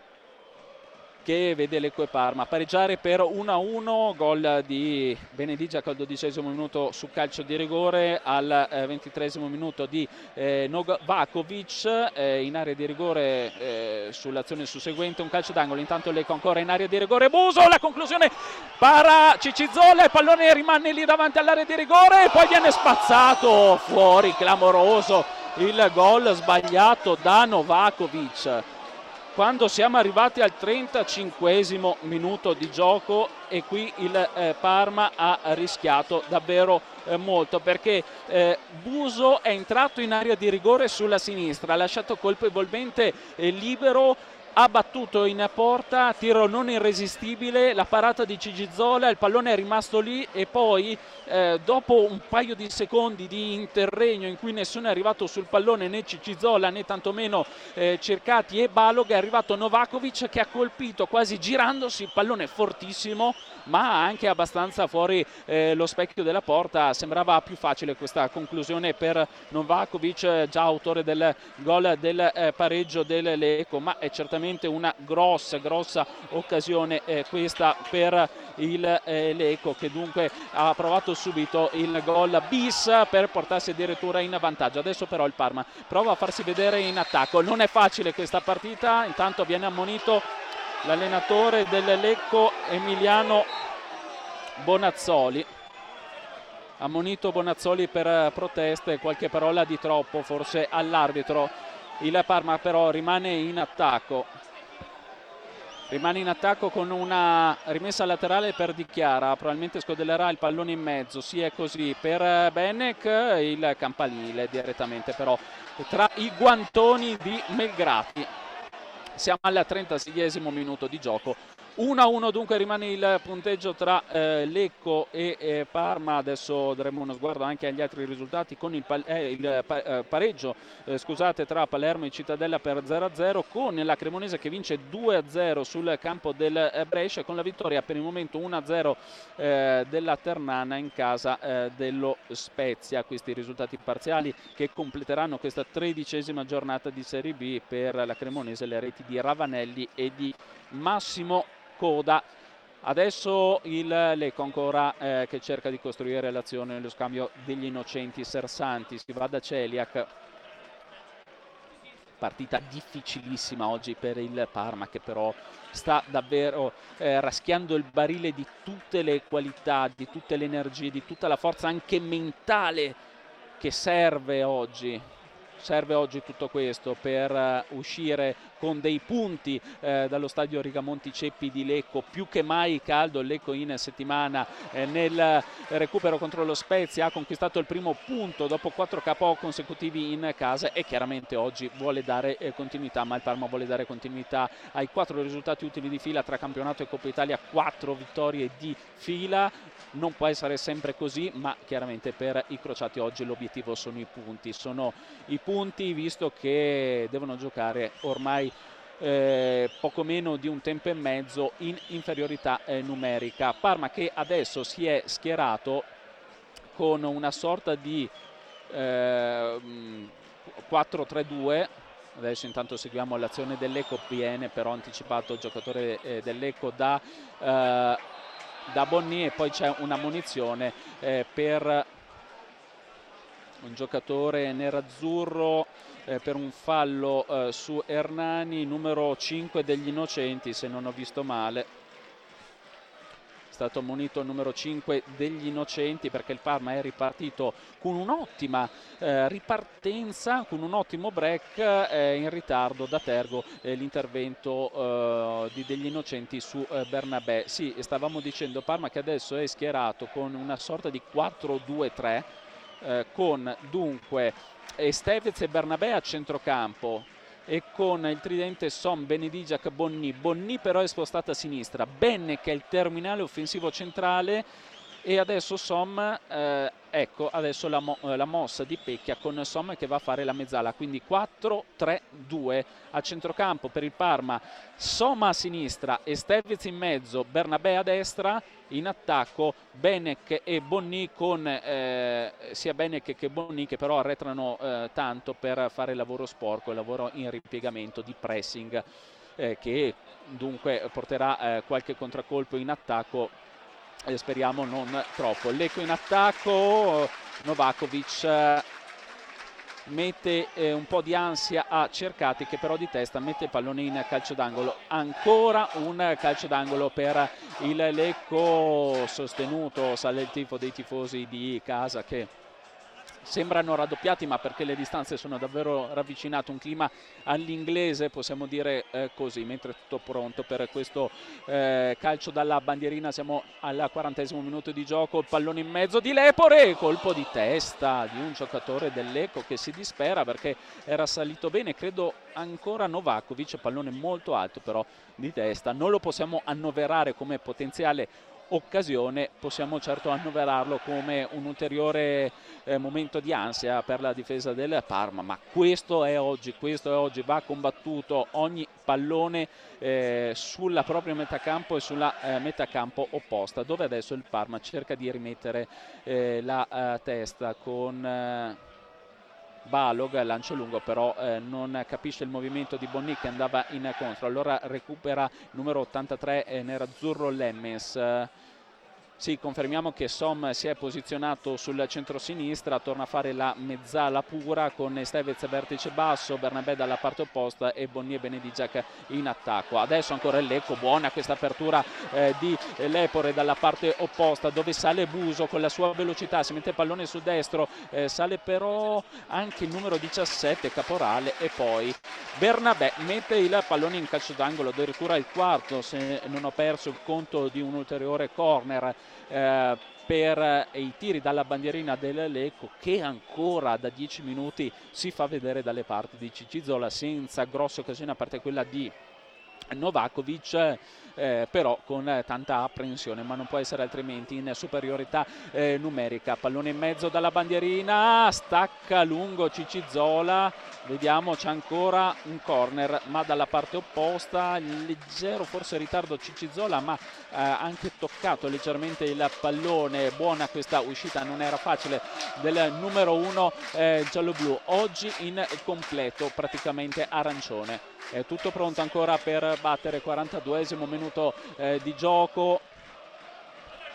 che vede Lecco e Parma pareggiare per uno a uno. Gol di Benedigia al dodicesimo minuto su calcio di rigore, al eh, ventitreesimo minuto di eh, Novakovic eh, in area di rigore eh, sull'azione susseguente, un calcio d'angolo. Intanto Lecco ancora in area di rigore, Buso, la conclusione para Cicizzola, il pallone rimane lì davanti all'area di rigore e poi viene spazzato fuori, clamoroso il gol sbagliato da Novakovic. Quando siamo arrivati al trentacinquesimo minuto di gioco, e qui il eh, Parma ha rischiato davvero eh, molto, perché eh, Buso è entrato in area di rigore sulla sinistra, ha lasciato colpevolmente eh, libero, ha battuto in porta, tiro non irresistibile, la parata di Cicizzola, il pallone è rimasto lì e poi eh, dopo un paio di secondi di interregno in cui nessuno è arrivato sul pallone, né Cicizzola né tantomeno eh, Cercati e Balog, è arrivato Novakovic che ha colpito quasi girandosi, il pallone fortissimo ma anche abbastanza fuori eh, lo specchio della porta. Sembrava più facile questa conclusione per Novakovic, già autore del gol del eh, pareggio del Lecco, ma è certamente una grossa grossa occasione eh, questa per il eh, Lecco, che dunque ha provato subito il gol bis per portarsi addirittura in vantaggio. Adesso però il Parma prova a farsi vedere in attacco, non è facile questa partita. Intanto viene ammonito l'allenatore del Lecco, Emiliano Bonazzoli, ammonito Bonazzoli per proteste, qualche parola di troppo forse all'arbitro. Il Parma però rimane in attacco, rimane in attacco con una rimessa laterale per Di Chiara, probabilmente scodellerà il pallone in mezzo, sì è così, per Benek, il campanile direttamente però tra i guantoni di Melgrati. Siamo al trentaseiesimo minuto di gioco, uno a uno dunque rimane il punteggio tra eh, Lecco e eh, Parma. Adesso daremo uno sguardo anche agli altri risultati, con il, eh, il pa eh, pareggio eh, scusate, tra Palermo e Cittadella per zero a zero, con la Cremonese che vince due a zero sul campo del eh, Brescia, con la vittoria per il momento uno a zero eh, della Ternana in casa eh, dello Spezia. Questi risultati parziali che completeranno questa tredicesima giornata di Serie B. Per la Cremonese le reti di Ravanelli e di Massimo Coda. Adesso il Lecco ancora eh, che cerca di costruire l'azione nello scambio degli innocenti Sersanti, si va da Celiac. Partita difficilissima oggi per il Parma, che però sta davvero eh, raschiando il barile di tutte le qualità, di tutte le energie, di tutta la forza anche mentale che serve oggi. Serve oggi tutto questo per uh, uscire con dei punti eh, dallo stadio Rigamonti Ceppi di Lecco. Più che mai caldo il Lecco in settimana eh, nel recupero contro lo Spezia, ha conquistato il primo punto dopo quattro K O consecutivi in casa e chiaramente oggi vuole dare eh, continuità, ma il Parma vuole dare continuità ai quattro risultati utili di fila tra campionato e Coppa Italia, quattro vittorie di fila. Non può essere sempre così, ma chiaramente per i crociati oggi l'obiettivo sono i punti, sono i punti visto che devono giocare ormai eh, poco meno di un tempo e mezzo in inferiorità eh, numerica. Parma che adesso si è schierato con una sorta di eh, quattro tre due. Adesso intanto seguiamo l'azione del Lecco, viene però anticipato il giocatore eh, del Lecco da... Eh, da Bonni e poi c'è una munizione eh, per un giocatore nerazzurro eh, per un fallo eh, su Hernani, numero cinque degli innocenti se non ho visto male. È stato ammonito il numero cinque degli innocenti perché il Parma è ripartito con un'ottima eh, ripartenza, con un ottimo break eh, in ritardo da Tergo eh, l'intervento eh, di, degli innocenti su eh, Bernabé. Sì, stavamo dicendo Parma che adesso è schierato con una sorta di quattro due tre eh, con dunque Estevez e Bernabé a centrocampo e con il tridente Som, Benedigiac, Bonni. Bonni però è spostato a sinistra, Benne che è il terminale offensivo centrale e adesso Som, eh, ecco adesso la, mo la mossa di Pecchia con Som che va a fare la mezzala, quindi quattro tre due a centrocampo per il Parma, Som a sinistra, Estevez in mezzo, Bernabé a destra, in attacco Benek e Bonni con eh, sia Benek che Bonni che però arretrano eh, tanto per fare il lavoro sporco, il lavoro in ripiegamento di pressing eh, che dunque porterà eh, qualche contraccolpo in attacco, eh, speriamo non troppo. Lecco in attacco, Novakovic eh, mette eh, un po' di ansia a Cercati che però di testa mette il pallone in calcio d'angolo. Ancora un calcio d'angolo per il Lecco sostenuto, sale il tifo dei tifosi di casa che sembrano raddoppiati ma perché le distanze sono davvero ravvicinate, un clima all'inglese possiamo dire eh, così, mentre è tutto pronto per questo eh, calcio dalla bandierina. Siamo al quarantesimo minuto di gioco, il pallone in mezzo di Lepore, colpo di testa di un giocatore del Lecco che si dispera perché era salito bene, credo ancora Novakovic, pallone molto alto però di testa, non lo possiamo annoverare come potenziale occasione, possiamo certo annoverarlo come un ulteriore eh, momento di ansia per la difesa del Parma, ma questo è oggi, questo è oggi, va combattuto ogni pallone eh, sulla propria metacampo e sulla eh, metacampo opposta, dove adesso il Parma cerca di rimettere eh, la eh, testa con eh, Balog, lancio lungo però eh, non capisce il movimento di Bonni che andava in contro, allora recupera il numero ottantatré eh, nerazzurro Lemmens. Sì, confermiamo che Som si è posizionato sul centro-sinistra, torna a fare la mezzala pura con Estevez vertice basso, Bernabé dalla parte opposta e Bonni e Benedigiac in attacco. Adesso ancora il Lecco, buona questa apertura eh, di Lepore dalla parte opposta dove sale Buso con la sua velocità, si mette il pallone su destro, eh, sale però anche il numero diciassette Caporale e poi Bernabé mette il pallone in calcio d'angolo, addirittura il quarto se non ho perso il conto di un ulteriore corner Eh, per i tiri dalla bandierina del Lecco che ancora da dieci minuti si fa vedere dalle parti di Cicizola senza grosse occasioni a parte quella di Novakovic, eh, però con eh, tanta apprensione, ma non può essere altrimenti in superiorità eh, numerica. Pallone in mezzo dalla bandierina, stacca lungo Cicizola, vediamo c'è ancora un corner ma dalla parte opposta, leggero forse ritardo Cicizola ma eh, anche toccato leggermente il pallone, buona questa uscita, non era facile del numero uno eh, giallo-blu, oggi in completo praticamente arancione. È tutto pronto ancora per battere, quarantaduesimo minuto eh, di gioco.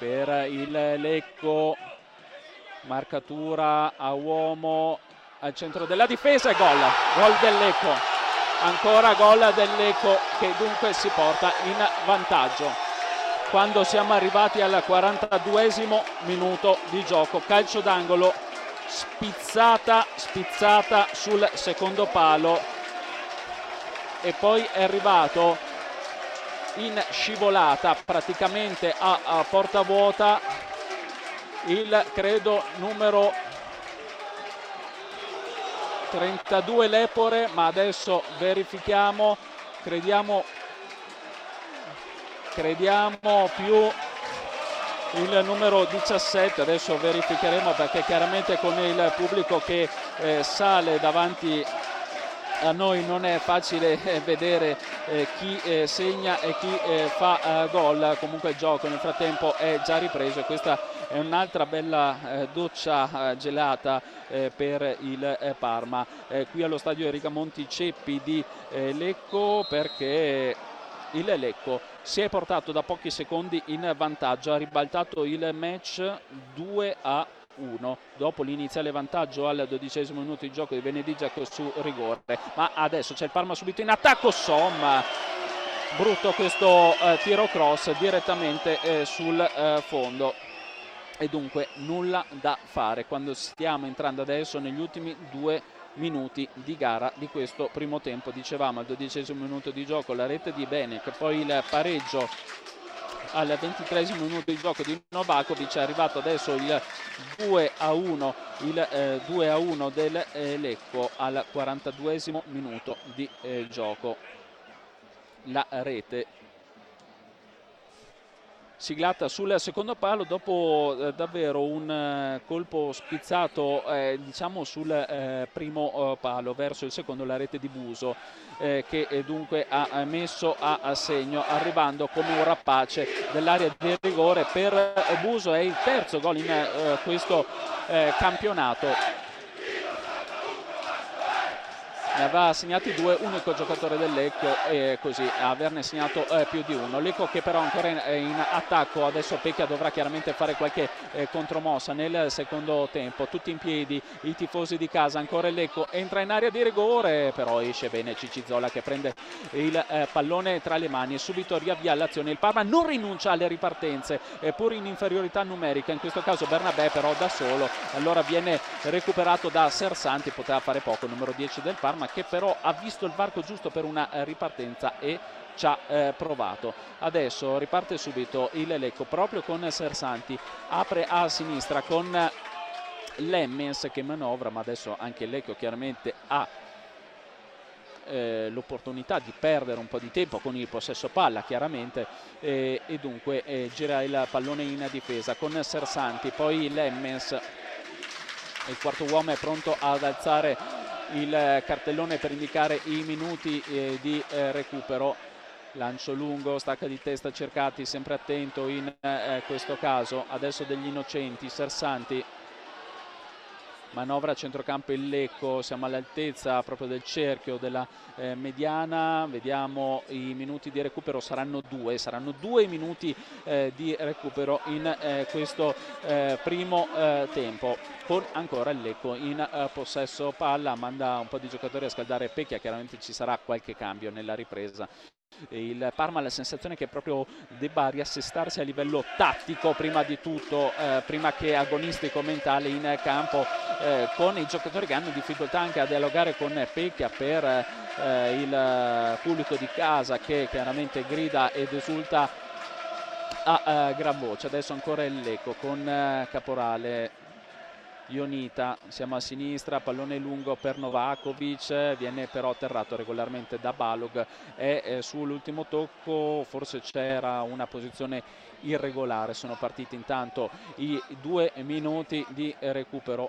per il Lecco, marcatura a uomo al centro della difesa e gol, gol del Lecco, ancora gol del Lecco che dunque si porta in vantaggio quando siamo arrivati al quarantaduesimo minuto di gioco. Calcio d'angolo, spizzata, spizzata sul secondo palo e poi è arrivato in scivolata praticamente a, a porta vuota il credo numero trentadue Lepore, ma adesso verifichiamo, crediamo crediamo più il numero diciassette, adesso verificheremo perché chiaramente con il pubblico che eh, sale davanti a noi non è facile eh, vedere eh, chi eh, segna e chi eh, fa eh, gol. Comunque il gioco nel frattempo è già ripreso e questa è un'altra bella eh, doccia eh, gelata eh, per il eh, Parma eh, qui allo stadio Rigamonti Ceppi di eh, Lecco, perché il Lecco si è portato da pochi secondi in vantaggio, ha ribaltato il match due a uno dopo l'iniziale vantaggio al dodicesimo minuto di gioco di Benedigiac su rigore, ma adesso c'è il Parma subito in attacco. Somma, brutto questo eh, tiro cross direttamente eh, sul eh, fondo e dunque nulla da fare quando stiamo entrando adesso negli ultimi due minuti di gara di questo primo tempo. Dicevamo al dodicesimo minuto di gioco la rete di Benek, poi il pareggio al ventitreesimo minuto di gioco di Novakovic, è arrivato adesso il due a uno, il eh, due a uno del eh, Lecco al quarantaduesimo minuto di eh, gioco. La rete siglata sul secondo palo dopo eh, davvero un eh, colpo spizzato eh, diciamo sul eh, primo eh, palo verso il secondo, la rete di Buso eh, che eh, dunque ha messo a, a segno arrivando come un rapace dell'area di rigore. Per eh, Buso è il terzo gol in eh, questo eh, campionato, ne aveva segnati due, unico giocatore del Lecco e così averne segnato eh, più di uno. Lecco che però ancora in, in attacco, adesso Pecchia dovrà chiaramente fare qualche eh, contromossa nel secondo tempo. Tutti in piedi i tifosi di casa, ancora il Lecco entra in area di rigore, però esce bene Cicizola che prende il eh, pallone tra le mani e subito riavvia l'azione. Il Parma non rinuncia alle ripartenze eh, pur in inferiorità numerica, in questo caso Bernabé però da solo, allora viene recuperato da Sersanti, poteva fare poco il numero dieci del Parma, che però ha visto il varco giusto per una ripartenza e ci ha eh, provato. Adesso riparte subito il Lecco proprio con Sersanti, apre a sinistra con Lemmens che manovra, ma adesso anche il Lecco chiaramente ha eh, l'opportunità di perdere un po' di tempo con il possesso palla chiaramente eh, e dunque eh, gira il pallone in difesa con Sersanti, poi Lemmens, il quarto uomo è pronto ad alzare il cartellone per indicare i minuti eh, di eh, recupero. Lancio lungo, stacca di testa Cercati, sempre attento in eh, questo caso. Adesso degli innocenti, Sersanti manovra a centrocampo il Lecco, siamo all'altezza proprio del cerchio della eh, mediana, vediamo i minuti di recupero, saranno due, saranno due minuti eh, di recupero in eh, questo eh, primo eh, tempo, con ancora il Lecco in eh, possesso palla, manda un po' di giocatori a scaldare Pecchia, chiaramente ci sarà qualche cambio nella ripresa. Il Parma ha la sensazione che proprio debba riassestarsi a livello tattico prima di tutto, eh, prima che agonistico mentale in campo, eh, con i giocatori che hanno difficoltà anche a dialogare con Pecchia per eh, il pubblico di casa che chiaramente grida ed esulta a eh, gran voce. Adesso ancora il Lecco con eh, Caporale, Ionita, siamo a sinistra, pallone lungo per Novakovic, viene però atterrato regolarmente da Balog e eh, sull'ultimo tocco forse c'era una posizione irregolare. Sono partiti intanto i due minuti di recupero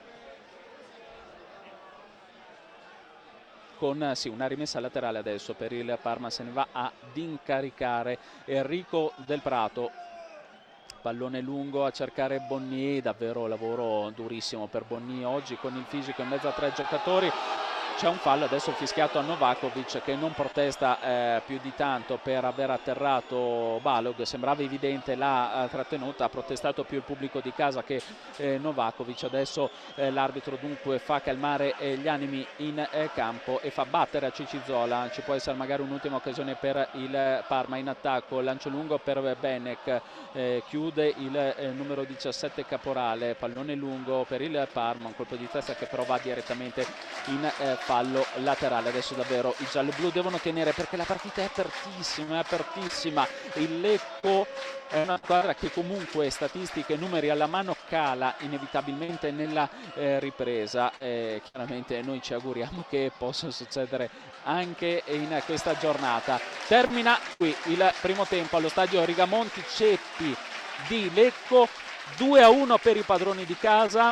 con sì, una rimessa laterale adesso per il Parma, se ne va ad incaricare Enrico Del Prato. Pallone lungo a cercare Bonnier, davvero lavoro durissimo per Bonnier oggi con il fisico in mezzo a tre giocatori. c'è un fallo adesso fischiato a Novakovic, che non protesta eh, più di tanto per aver atterrato Balog, sembrava evidente la eh, trattenuta, ha protestato più il pubblico di casa che eh, Novakovic. Adesso eh, l'arbitro dunque fa calmare eh, gli animi in eh, campo e fa battere a Cicizola. Ci può essere magari un'ultima occasione per il Parma in attacco, lancio lungo per Benek, eh, chiude il eh, numero diciassette Caporale, pallone lungo per il Parma, un colpo di testa che però va direttamente in eh, fallo laterale. Adesso davvero i gialloblu devono tenere, perché la partita è apertissima, è apertissima. Il Lecco è una squadra che comunque statistiche e numeri alla mano cala inevitabilmente nella eh, ripresa. Eh, chiaramente noi ci auguriamo che possa succedere anche in questa giornata. Termina qui il primo tempo allo stadio Rigamonti Ceppi di Lecco, due a uno per i padroni di casa.